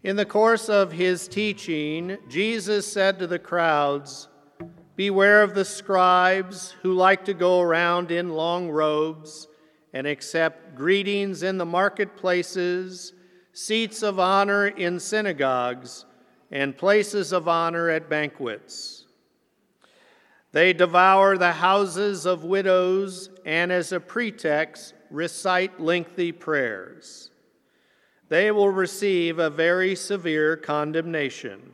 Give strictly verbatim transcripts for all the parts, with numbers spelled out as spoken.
In the course of his teaching, Jesus said to the crowds, "Beware of the scribes who like to go around in long robes and accept greetings in the marketplaces, seats of honor in synagogues, and places of honor at banquets. They devour the houses of widows and as a pretext recite lengthy prayers. They will receive a very severe condemnation."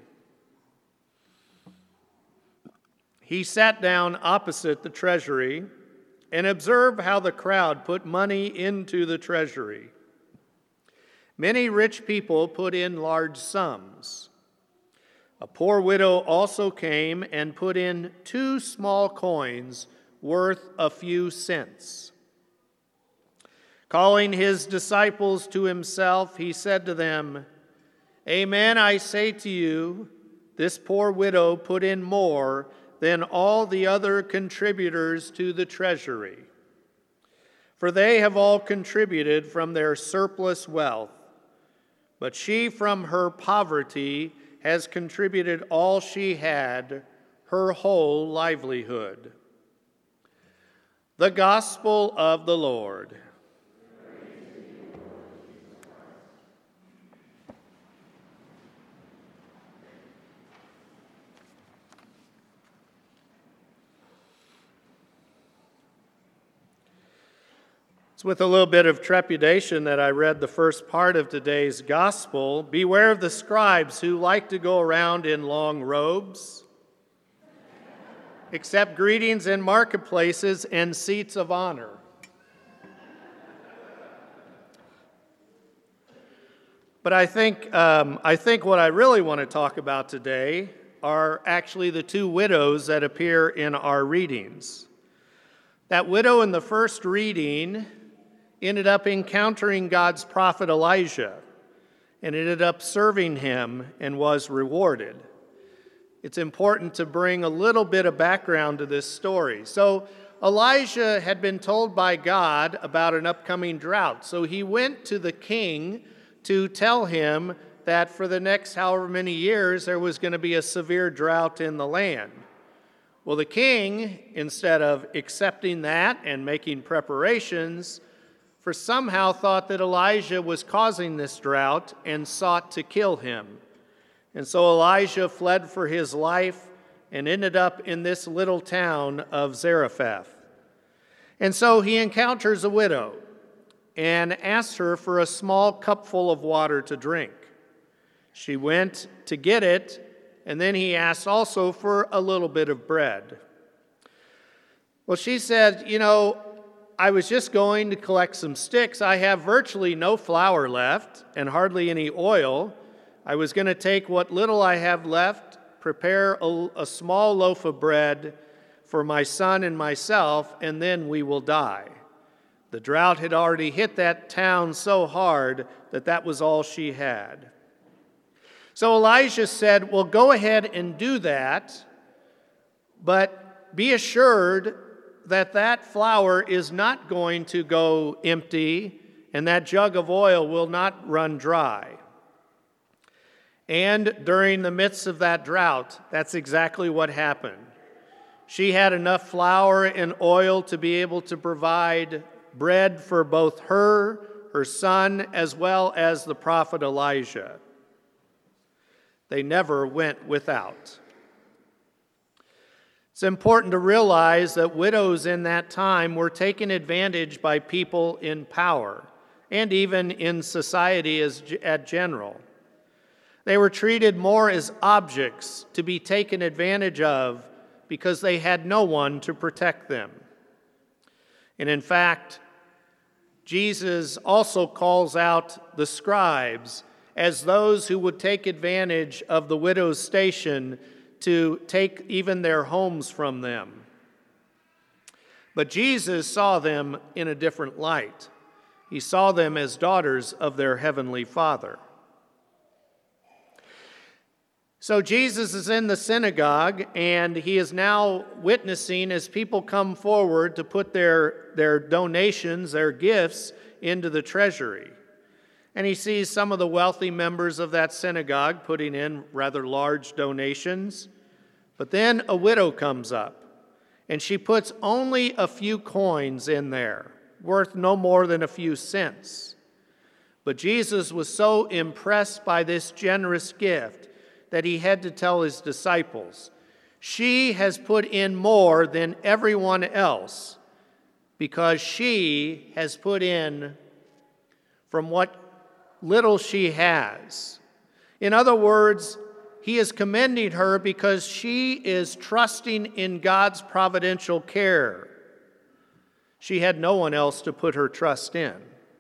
He sat down opposite the treasury and observed how the crowd put money into the treasury. Many rich people put in large sums. A poor widow also came and put in two small coins worth a few cents. Calling his disciples to himself, he said to them, "Amen, I say to you, this poor widow put in more than all the other contributors to the treasury. For they have all contributed from their surplus wealth, but she from her poverty has contributed all she had, her whole livelihood." The Gospel of the Lord. It's with a little bit of trepidation that I read the first part of today's gospel. Beware of the scribes who like to go around in long robes, accept greetings in marketplaces and seats of honor. But I think, um, I think what I really want to talk about today are actually the two widows that appear in our readings. That widow in the first reading ended up encountering God's prophet Elijah and ended up serving him and was rewarded. It's important to bring a little bit of background to this story. So Elijah had been told by God about an upcoming drought. So he went to the king to tell him that for the next however many years there was going to be a severe drought in the land. Well, the king, instead of accepting that and making preparations, for somehow thought that Elijah was causing this drought and sought to kill him. And so Elijah fled for his life and ended up in this little town of Zarephath. And so he encounters a widow and asks her for a small cupful of water to drink. She went to get it, and then he asked also for a little bit of bread. Well, she said, you know, I was just going to collect some sticks. I have virtually no flour left and hardly any oil. I was going to take what little I have left, prepare a, a small loaf of bread for my son and myself, and then we will die. The drought had already hit that town so hard that that was all she had. So Elijah said, well, go ahead and do that, but be assured that that flour is not going to go empty and that jug of oil will not run dry. And during the midst of that drought, that's exactly what happened. She had enough flour and oil to be able to provide bread for both her, her son, as well as the prophet Elijah. They never went without. It's important to realize that widows in that time were taken advantage by people in power and even in society as at general. They were treated more as objects to be taken advantage of because they had no one to protect them. And in fact, Jesus also calls out the scribes as those who would take advantage of the widow's station to take even their homes from them. But Jesus saw them in a different light. He saw them as daughters of their heavenly Father. So Jesus is in the synagogue, and he is now witnessing as people come forward to put their, their donations, their gifts, into the treasury. And he sees some of the wealthy members of that synagogue putting in rather large donations. But then a widow comes up, and she puts only a few coins in there, worth no more than a few cents. But Jesus was so impressed by this generous gift that he had to tell his disciples, "She has put in more than everyone else, because she has put in from what little she has." In other words, he is commending her because she is trusting in God's providential care. She had no one else to put her trust in.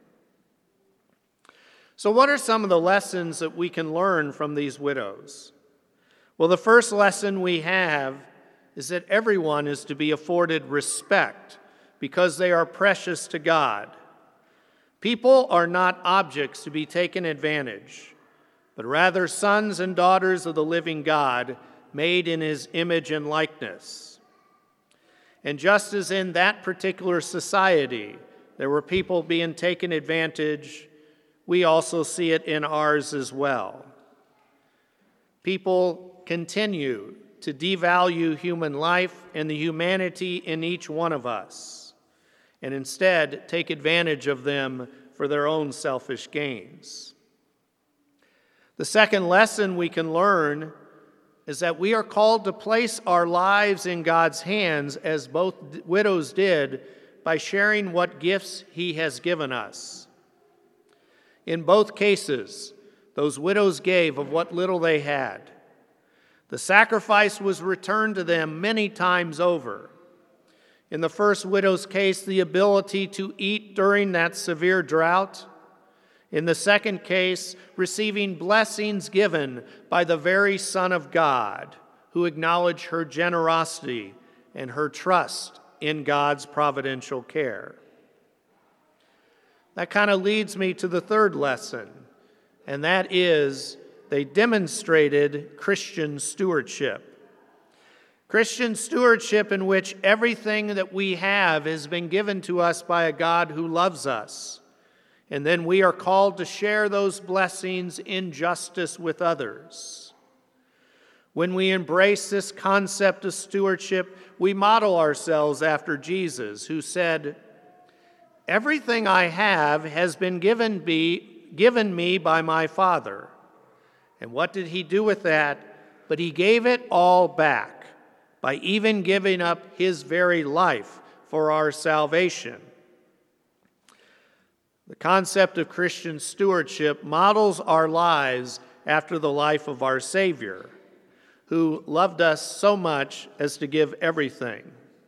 So what are some of the lessons that we can learn from these widows? Well, the first lesson we have is that everyone is to be afforded respect because they are precious to God. People are not objects to be taken advantage, but rather sons and daughters of the living God, made in his image and likeness. And just as in that particular society there were people being taken advantage, we also see it in ours as well. People continue to devalue human life and the humanity in each one of us, and instead take advantage of them for their own selfish gains. The second lesson we can learn is that we are called to place our lives in God's hands, as both widows did, by sharing what gifts he has given us. In both cases, those widows gave of what little they had. The sacrifice was returned to them many times over. In the first widow's case, the ability to eat during that severe drought. In the second case, receiving blessings given by the very Son of God, who acknowledged her generosity and her trust in God's providential care. That kind of leads me to the third lesson, and that is they demonstrated Christian stewardship. Christian stewardship in which everything that we have has been given to us by a God who loves us. And then we are called to share those blessings in justice with others. When we embrace this concept of stewardship, we model ourselves after Jesus, who said, "Everything I have has been given me, given me by my Father." And what did he do with that? But he gave it all back by even giving up his very life for our salvation. The concept of Christian stewardship models our lives after the life of our Savior, who loved us so much as to give everything.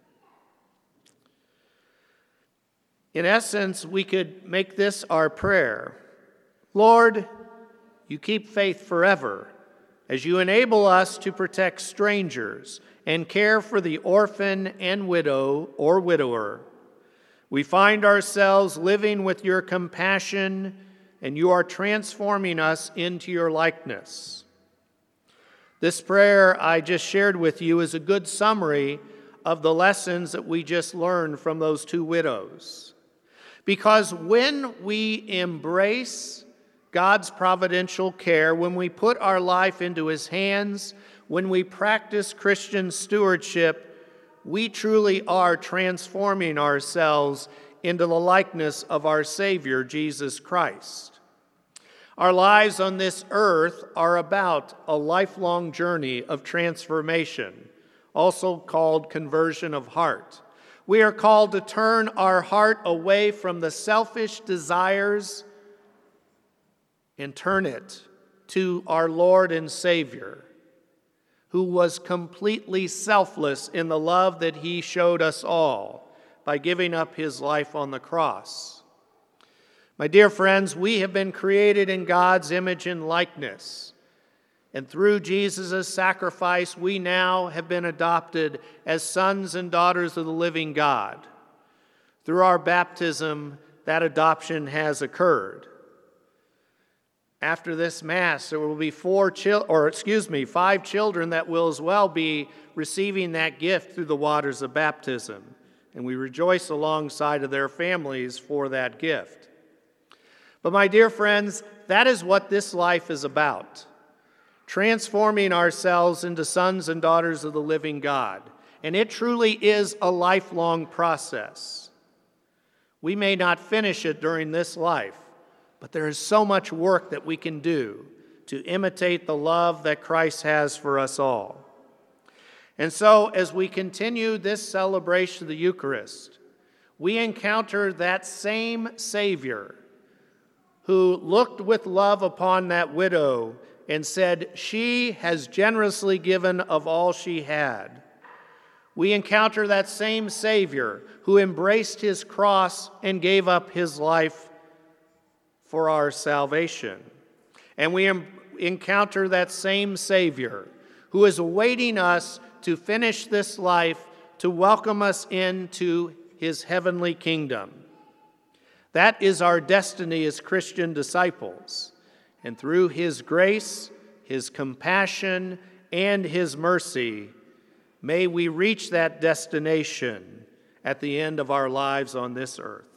In essence, we could make this our prayer. Lord, you keep faith forever as you enable us to protect strangers and care for the orphan and widow or widower. We find ourselves living with your compassion, and you are transforming us into your likeness. This prayer I just shared with you is a good summary of the lessons that we just learned from those two widows. Because when we embrace God's providential care, when we put our life into his hands, when we practice Christian stewardship, we truly are transforming ourselves into the likeness of our Savior, Jesus Christ. Our lives on this earth are about a lifelong journey of transformation, also called conversion of heart. We are called to turn our heart away from the selfish desires and turn it to our Lord and Savior, who was completely selfless in the love that he showed us all by giving up his life on the cross. My dear friends, we have been created in God's image and likeness. And through Jesus' sacrifice, we now have been adopted as sons and daughters of the living God. Through our baptism, that adoption has occurred. After this Mass, there will be four chil- or excuse me, five children that will as well be receiving that gift through the waters of baptism. And we rejoice alongside of their families for that gift. But my dear friends, that is what this life is about. Transforming ourselves into sons and daughters of the living God. And it truly is a lifelong process. We may not finish it during this life, but there is so much work that we can do to imitate the love that Christ has for us all. And so, as we continue this celebration of the Eucharist, we encounter that same Savior who looked with love upon that widow and said, "She has generously given of all she had." We encounter that same Savior who embraced his cross and gave up his life for our salvation. And we em- encounter that same Savior who is awaiting us to finish this life, to welcome us into his heavenly kingdom. That is our destiny as Christian disciples. And through his grace, his compassion, and his mercy, may we reach that destination at the end of our lives on this earth.